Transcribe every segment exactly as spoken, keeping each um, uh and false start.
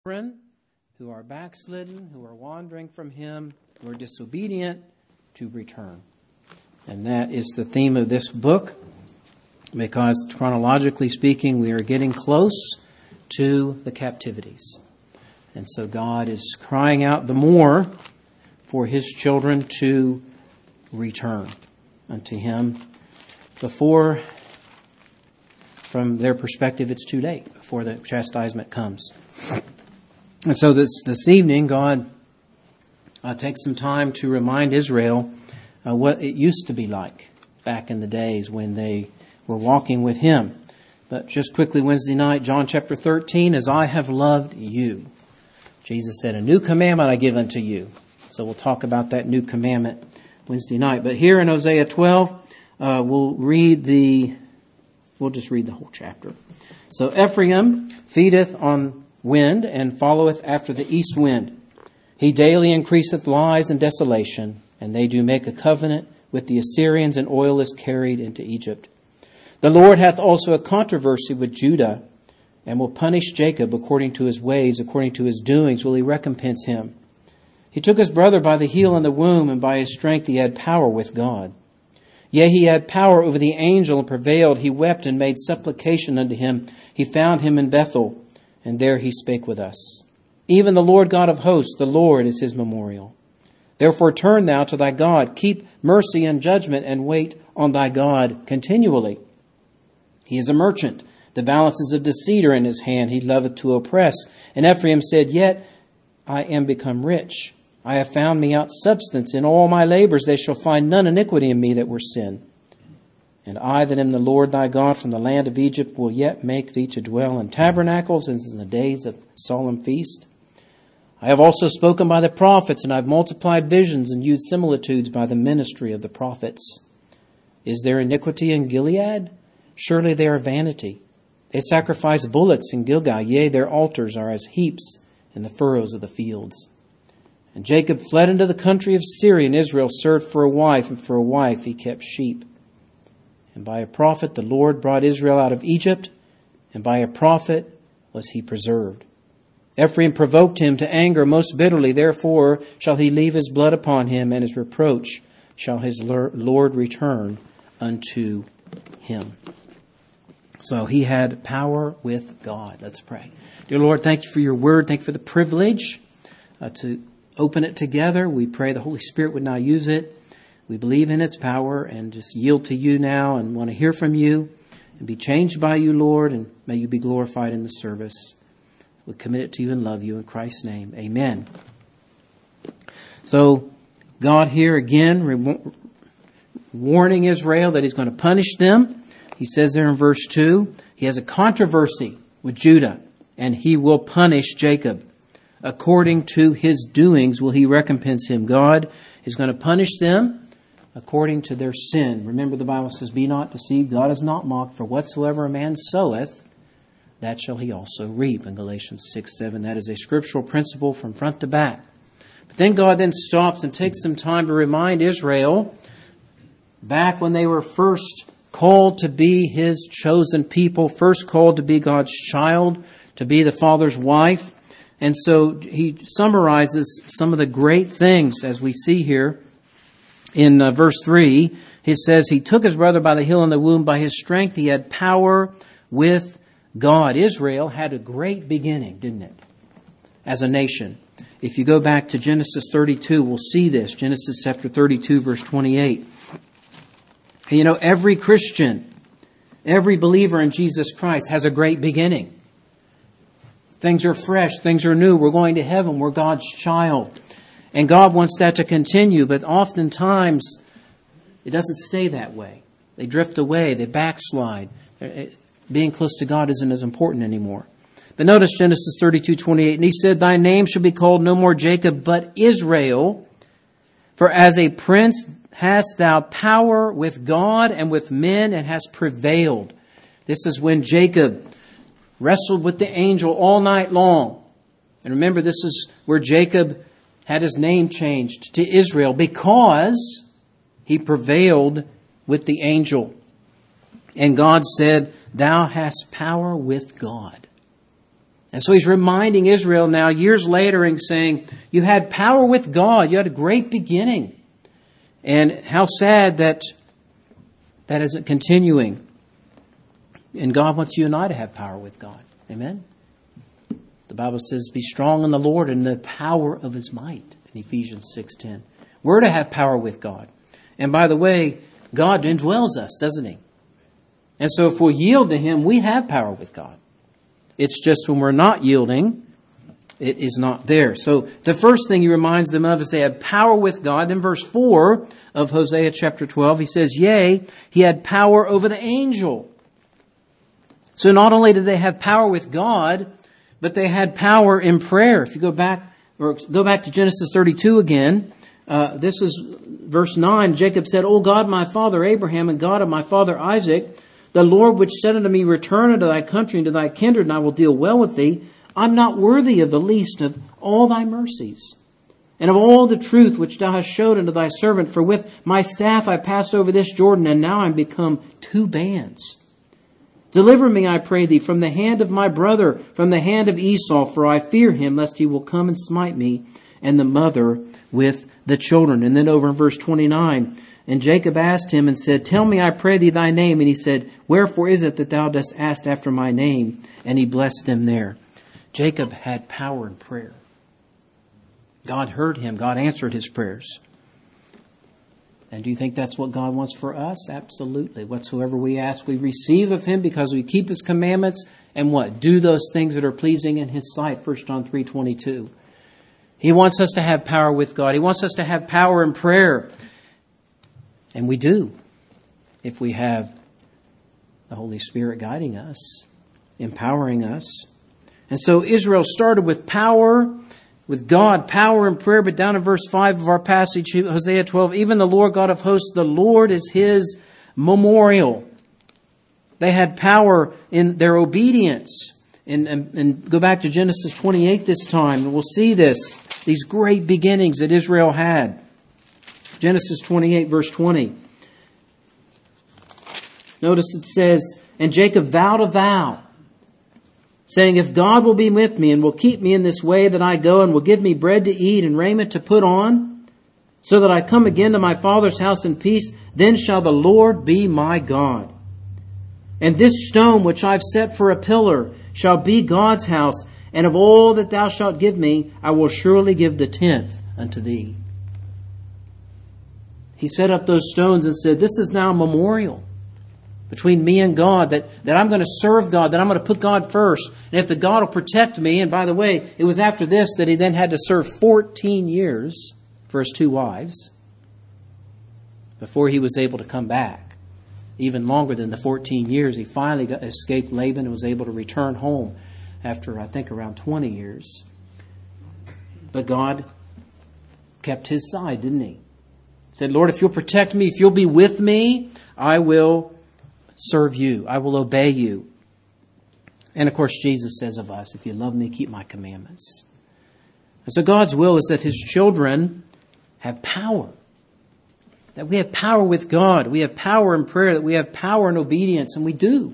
who are backslidden, who are wandering from Him, who are disobedient, to return. And that is the theme of this book, because chronologically speaking, we are getting close to the captivities. And so God is crying out the more for His children to return unto Him before, from their perspective, it's too late, before the chastisement comes. And so this this evening, God uh, takes some time to remind Israel uh, what it used to be like back in the days when they were walking with Him. But just quickly, Wednesday night, John chapter thirteen, as I have loved you. Jesus said, a new commandment I give unto you. So we'll talk about that new commandment Wednesday night. But here in Hosea twelve, uh, we'll read the, we'll just read the whole chapter. So Ephraim feedeth on wind, and followeth after the east wind. He daily increaseth lies and desolation, and they do make a covenant with the Assyrians, and oil is carried into Egypt. The Lord hath also a controversy with Judah, and will punish Jacob according to his ways, according to his doings will He recompense him. He took his brother by the heel and the womb, and by his strength he had power with God. Yea, he had power over the angel, and prevailed. He wept and made supplication unto him. He found him in Bethel, and there he spake with us. Even the Lord God of hosts, the Lord is his memorial. Therefore turn thou to thy God, keep mercy and judgment, and wait on thy God continually. He is a merchant. The balances of deceit are in his hand. He loveth to oppress. And Ephraim said, yet I am become rich. I have found me out substance. In all my labors they shall find none iniquity in me that were sin. And I that am the Lord thy God from the land of Egypt will yet make thee to dwell in tabernacles as in the days of solemn feast. I have also spoken by the prophets, and I have multiplied visions and used similitudes by the ministry of the prophets. Is there iniquity in Gilead? Surely they are vanity. They sacrifice bullocks in Gilgal, yea, their altars are as heaps in the furrows of the fields. And Jacob fled into the country of Syria, and Israel served for a wife, and for a wife he kept sheep. And by a prophet the Lord brought Israel out of Egypt, and by a prophet was he preserved. Ephraim provoked him to anger most bitterly, therefore shall he leave his blood upon him, and his reproach shall his Lord return unto him. So he had power with God. Let's pray. Dear Lord, thank you for your word. Thank you for the privilege uh, to open it together. We pray the Holy Spirit would now use it. We believe in its power and just yield to you now and want to hear from you and be changed by you, Lord, and may you be glorified in the service. We commit it to you and love you in Christ's name. Amen. So God here again re- warning Israel that He's going to punish them. He says there in verse two, He has a controversy with Judah, and He will punish Jacob. According to his doings will He recompense him. God is going to punish them according to their sin. Remember, the Bible says, be not deceived, God is not mocked, for whatsoever a man soweth, that shall he also reap. In Galatians six seven, that is a scriptural principle from front to back. But then God then stops and takes some time to remind Israel, back when they were first called to be His chosen people, first called to be God's child, to be the Father's wife. And so He summarizes some of the great things as we see here. In uh, verse three, he says, He took his brother by the heel and the womb. By his strength he had power with God. Israel had a great beginning, didn't it? As a nation. If you go back to Genesis thirty-two, we'll see this. Genesis chapter thirty-two, verse twenty-eight. And you know, every Christian, every believer in Jesus Christ has a great beginning. Things are fresh. Things are new. We're going to heaven. We're God's child. And God wants that to continue, but oftentimes it doesn't stay that way. They drift away. They backslide. Being close to God isn't as important anymore. But notice Genesis thirty-two twenty-eight. And He said, Thy name shall be called no more Jacob, but Israel. For as a prince hast thou power with God and with men, and hast prevailed. This is when Jacob wrestled with the angel all night long. And remember, this is where Jacob had his name changed to Israel, because he prevailed with the angel. And God said, Thou hast power with God. And so he's reminding Israel now, years later, and saying, you had power with God. You had a great beginning. And how sad that that isn't continuing. And God wants you and I to have power with God. Amen? The Bible says, be strong in the Lord and the power of His might in Ephesians six ten. We're to have power with God. And by the way, God indwells us, doesn't He? And so if we yield to Him, we have power with God. It's just when we're not yielding, it is not there. So the first thing He reminds them of is they had power with God. In verse four of Hosea chapter twelve, He says, yea, He had power over the angel. So not only did they have power with God, but they had power in prayer. If you go back, or go back to Genesis thirty-two again, uh, this is verse nine. Jacob said, O God, my father Abraham, and God of my father Isaac, the Lord which said unto me, return unto thy country and to thy kindred, and I will deal well with thee. I'm not worthy of the least of all thy mercies, and of all the truth which thou hast showed unto thy servant. For with my staff I passed over this Jordan, and now I'm become two bands. Deliver me, I pray thee, from the hand of my brother, from the hand of Esau, for I fear him, lest he will come and smite me, and the mother with the children. And then over in verse twenty-nine, and Jacob asked him and said, tell me, I pray thee, thy name. And he said, wherefore is it that thou dost ask after my name? And he blessed him there. Jacob had power in prayer. God heard him. God answered his prayers. And do you think that's what God wants for us? Absolutely. Whatsoever we ask, we receive of Him because we keep His commandments and what? Do those things that are pleasing in His sight. First John three twenty-two. He wants us to have power with God. He wants us to have power in prayer. And we do if we have the Holy Spirit guiding us, empowering us. And so Israel started with power, with God, power and prayer. But down in verse five of our passage, Hosea twelve, even the Lord God of hosts, the Lord is His memorial. They had power in their obedience. And, and, and go back to Genesis twenty-eight this time, and we'll see this, these great beginnings that Israel had. Genesis twenty-eight, verse twenty. Notice it says, and Jacob vowed a vow, saying, if God will be with me and will keep me in this way that I go, and will give me bread to eat and raiment to put on, so that I come again to my father's house in peace, then shall the Lord be my God. And this stone which I've set for a pillar shall be God's house, and of all that thou shalt give me, I will surely give the tenth unto thee. He set up those stones and said, this is now a memorial between me and God, that, that I'm going to serve God, that I'm going to put God first. And if the God will protect me, and by the way, it was after this that he then had to serve fourteen years for his two wives before he was able to come back. Even longer than the fourteen years, he finally got, escaped Laban and was able to return home after, I think, around twenty years. But God kept his side, didn't He? He said, Lord, if you'll protect me, if you'll be with me, I will serve you. I will obey you. And of course, Jesus says of us, if you love me, keep my commandments. And so God's will is that His children have power. That we have power with God. We have power in prayer. That we have power in obedience. And we do.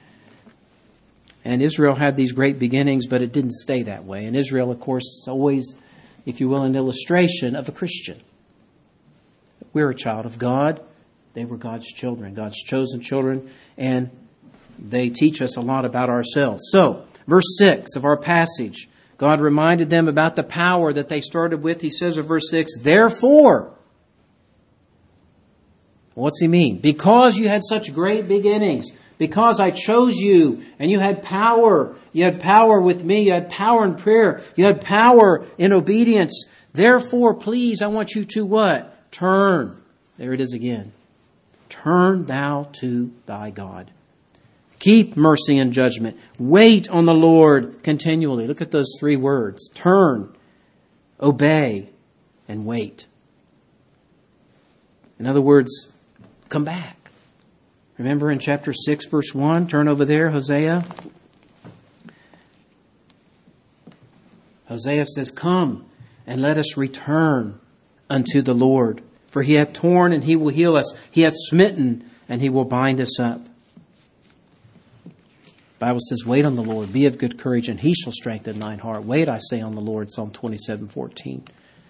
And Israel had these great beginnings, but it didn't stay that way. And Israel, of course, is always, if you will, an illustration of a Christian. We're a child of God. They were God's children, God's chosen children, and they teach us a lot about ourselves. So, verse six of our passage, God reminded them about the power that they started with. He says in verse six, therefore, what's He mean? Because you had such great beginnings, because I chose you, and you had power, you had power with me, you had power in prayer, you had power in obedience. Therefore, please, I want you to what? Turn. There it is again. Turn thou to thy God. Keep mercy and judgment. Wait on the Lord continually. Look at those three words. Turn, obey, and wait. In other words, come back. Remember in chapter six, verse one, turn over there, Hosea. Hosea says, come and let us return unto the Lord. For He hath torn and He will heal us. He hath smitten and He will bind us up. The Bible says, wait on the Lord, be of good courage, and He shall strengthen thine heart. Wait, I say, on the Lord, Psalm twenty-seven fourteen.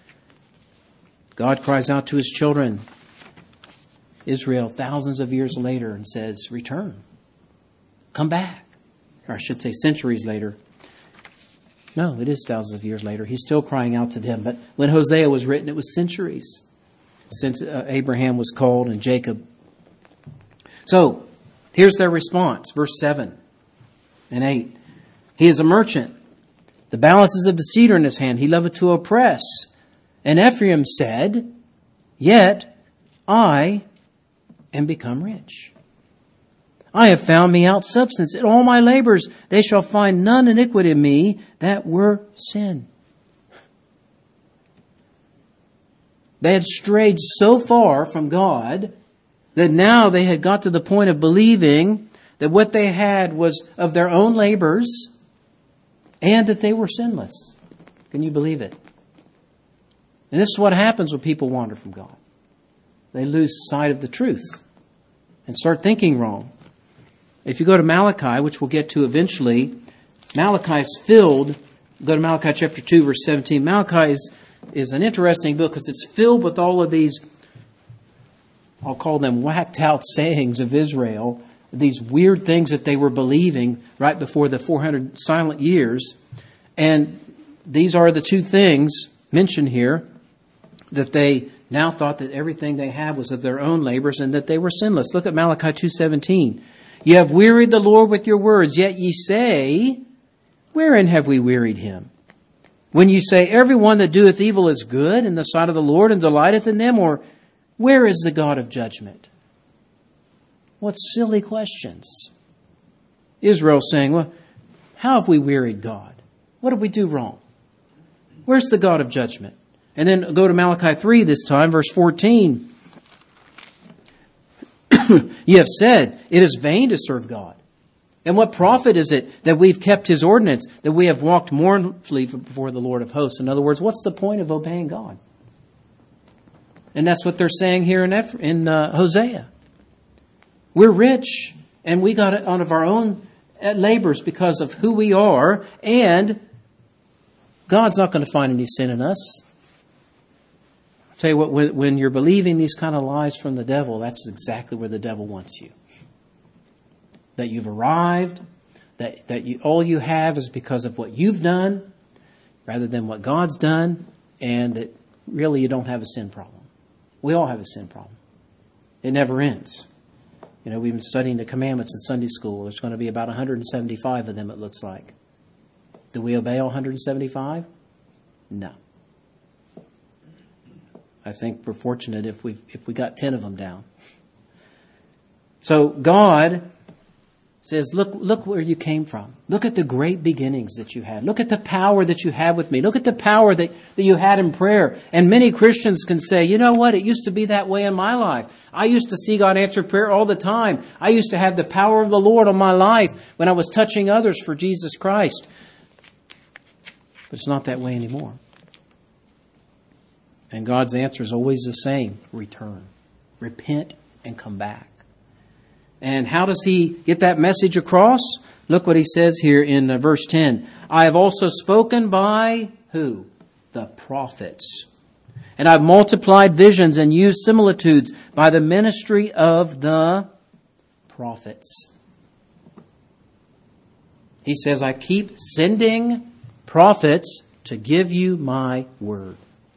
God cries out to His children, Israel, thousands of years later, and says, return. Come back. Or I should say centuries later. No, it is thousands of years later. He's still crying out to them. But when Hosea was written, it was centuries since uh, Abraham was called and Jacob. So, here's their response. Verse seven and eight. He is a merchant. The balances of the cedar in his hand. He loveth to oppress. And Ephraim said, yet I am become rich. I have found me out substance. In all my labors they shall find none iniquity in me that were sin. They had strayed so far from God that now they had got to the point of believing that what they had was of their own labors and that they were sinless. Can you believe it? And this is what happens when people wander from God. They lose sight of the truth and start thinking wrong. If you go to Malachi, which we'll get to eventually, Malachi is filled. Go to Malachi chapter two, verse seventeen. Malachi is, is an interesting book because it's filled with all of these, I'll call them whacked out sayings of Israel, these weird things that they were believing right before the four hundred silent years. And these are the two things mentioned here, that they now thought that everything they had was of their own labors and that they were sinless. Look at Malachi two seventeen. You have wearied the Lord with your words, yet ye say, wherein have we wearied Him? When you say, every one that doeth evil is good in the sight of the Lord and delighteth in them, or where is the God of judgment? What silly questions. Israel saying, well, how have we wearied God? What did we do wrong? Where's the God of judgment? And then go to Malachi three this time, verse fourteen. You have said, it is vain to serve God. And what profit is it that we've kept His ordinance, that we have walked mournfully before the Lord of hosts? In other words, what's the point of obeying God? And that's what they're saying here in, Eph- in uh, Hosea. We're rich, and we got it out of our own labors because of who we are, and God's not going to find any sin in us. I'll tell you what, when, when you're believing these kind of lies from the devil, that's exactly where the devil wants you. That you've arrived, that, that you, all you have is because of what you've done, rather than what God's done, and that really you don't have a sin problem. We all have a sin problem. It never ends. You know, we've been studying the commandments in Sunday school. There's going to be about one hundred seventy-five of them, it looks like. Do we obey all one hundred seventy-five? No. I think we're fortunate if we if we got ten of them down. So God says, look, look where you came from. Look at the great beginnings that you had. Look at the power that you had with me. Look at the power that, that you had in prayer. And many Christians can say, you know what? It used to be that way in my life. I used to see God answer prayer all the time. I used to have the power of the Lord on my life when I was touching others for Jesus Christ. But it's not that way anymore. And God's answer is always the same. Return. Repent and come back. And how does He get that message across? Look what He says here in uh, verse ten. I have also spoken by who? The prophets. And I've multiplied visions and used similitudes by the ministry of the prophets. He says, I keep sending prophets to give you my word.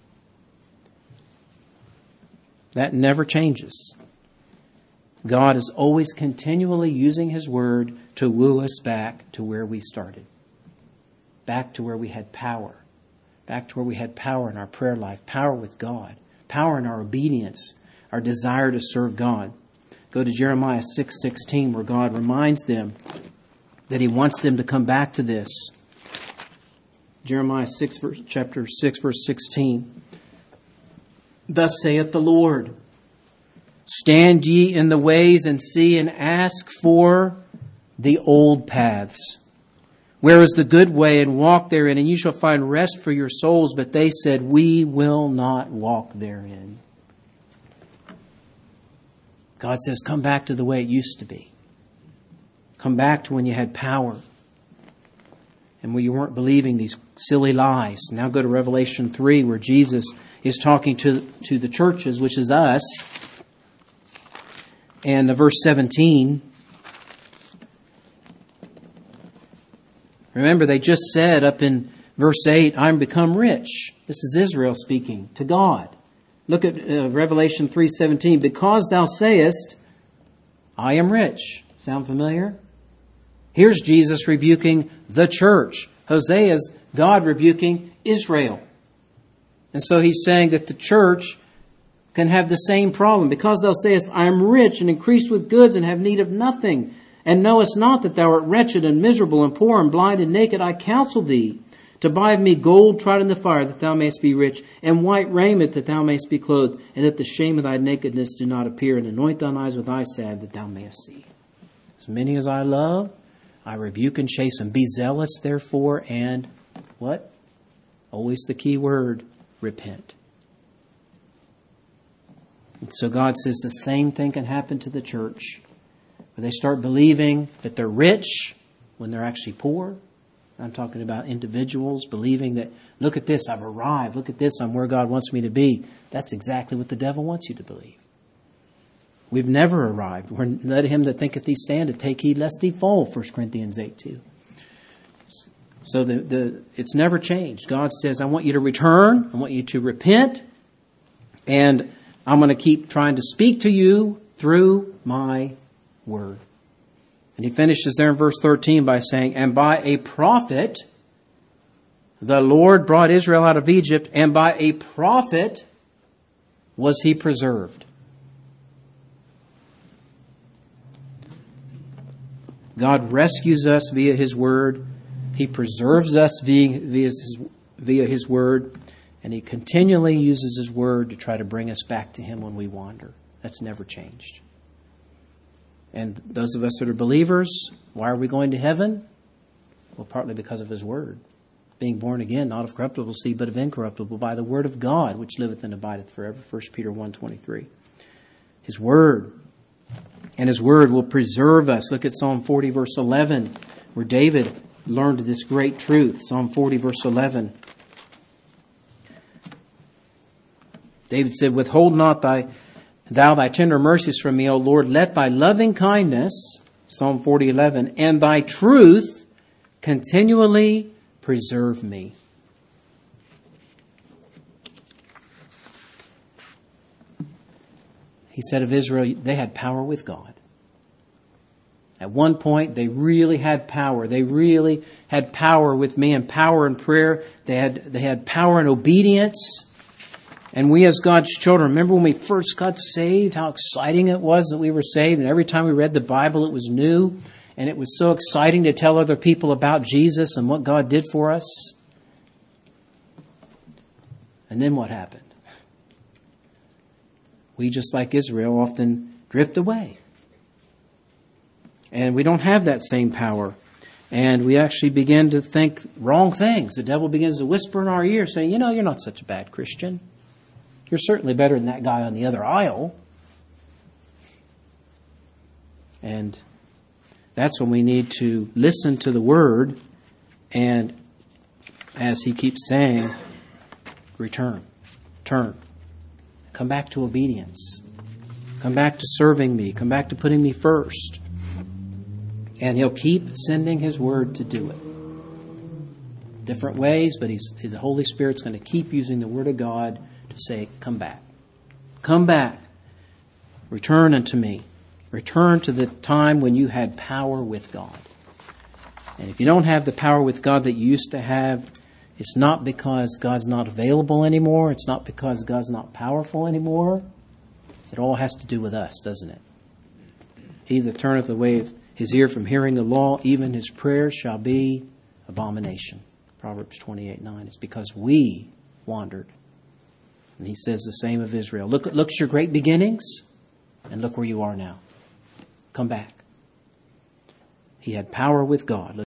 That never changes. God is always continually using His word to woo us back to where we started. Back to where we had power. Back to where we had power in our prayer life. Power with God. Power in our obedience. Our desire to serve God. Go to Jeremiah six sixteen, where God reminds them that He wants them to come back to this. Jeremiah six, verse, chapter six, verse sixteen. Thus saith the Lord, stand ye in the ways and see and ask for the old paths. Where is the good way, and walk therein, and you shall find rest for your souls. But they said, we will not walk therein. God says, come back to the way it used to be. Come back to when you had power and where you weren't believing these silly lies. Now go to Revelation three, where Jesus is talking to, to the churches, which is us. And uh, verse seventeen. Remember, they just said up in verse eight, I'm become rich. This is Israel speaking to God. Look at uh, Revelation three seventeen. Because thou sayest, I am rich. Sound familiar? Here's Jesus rebuking the church. Hosea's God rebuking Israel. And so he's saying that the church can have the same problem. Because thou sayest, I am rich and increased with goods and have need of nothing, and knowest not that thou art wretched and miserable and poor and blind and naked, I counsel thee to buy of me gold tried in the fire, that thou mayest be rich, and white raiment, that thou mayest be clothed, and that the shame of thy nakedness do not appear, and anoint thine eyes with eye salve, that thou mayest see. As many as I love, I rebuke and chasten. Be zealous, therefore, and what? Always the key word, repent. And so God says the same thing can happen to the church. Where they start believing that they're rich when they're actually poor. I'm talking about individuals believing that, look at this, I've arrived. Look at this, I'm where God wants me to be. That's exactly what the devil wants you to believe. We've never arrived. We're, let him that thinketh he standeth take heed lest he fall, First Corinthians eight two. So the, the it's never changed. God says, I want you to return. I want you to repent. And I'm going to keep trying to speak to you through my word. And he finishes there in verse thirteen by saying, and by a prophet, the Lord brought Israel out of Egypt, and by a prophet was he preserved. God rescues us via his word. He preserves us via, via, his, via his word. And he continually uses his word to try to bring us back to him when we wander. That's never changed. And those of us that are believers, why are we going to heaven? Well, partly because of his word. Being born again, not of corruptible seed, but of incorruptible, by the word of God, which liveth and abideth forever. First Peter one twenty-three. His word. And his word will preserve us. Look at Psalm forty, verse eleven, where David learned this great truth. Psalm forty, verse eleven. David said, withhold not thy thou thy tender mercies from me, O Lord. Let thy loving kindness, Psalm forty, eleven, and thy truth continually preserve me. He said of Israel, they had power with God. At one point, they really had power. They really had power with me and power in prayer. They had, they had power in obedience. And we as God's children, remember when we first got saved, how exciting it was that we were saved. And every time we read the Bible, it was new. And it was so exciting to tell other people about Jesus and what God did for us. And then what happened? We, just like Israel, often drift away. And we don't have that same power. And we actually begin to think wrong things. The devil begins to whisper in our ear saying, you know, you're not such a bad Christian. You're certainly better than that guy on the other aisle. And that's when we need to listen to the word and, as he keeps saying, return, turn. Come back to obedience. Come back to serving me. Come back to putting me first. And he'll keep sending his word to do it. Different ways, but he's, the Holy Spirit's going to keep using the word of God to say, come back. Come back. Return unto me. Return to the time when you had power with God. And if you don't have the power with God that you used to have, it's not because God's not available anymore. It's not because God's not powerful anymore. It all has to do with us, doesn't it? He that turneth away his ear from hearing the law, even his prayers shall be abomination. Proverbs twenty-eight nine. It's because we wandered. And he says the same of Israel. Look, look at your great beginnings and look where you are now. Come back. He had power with God.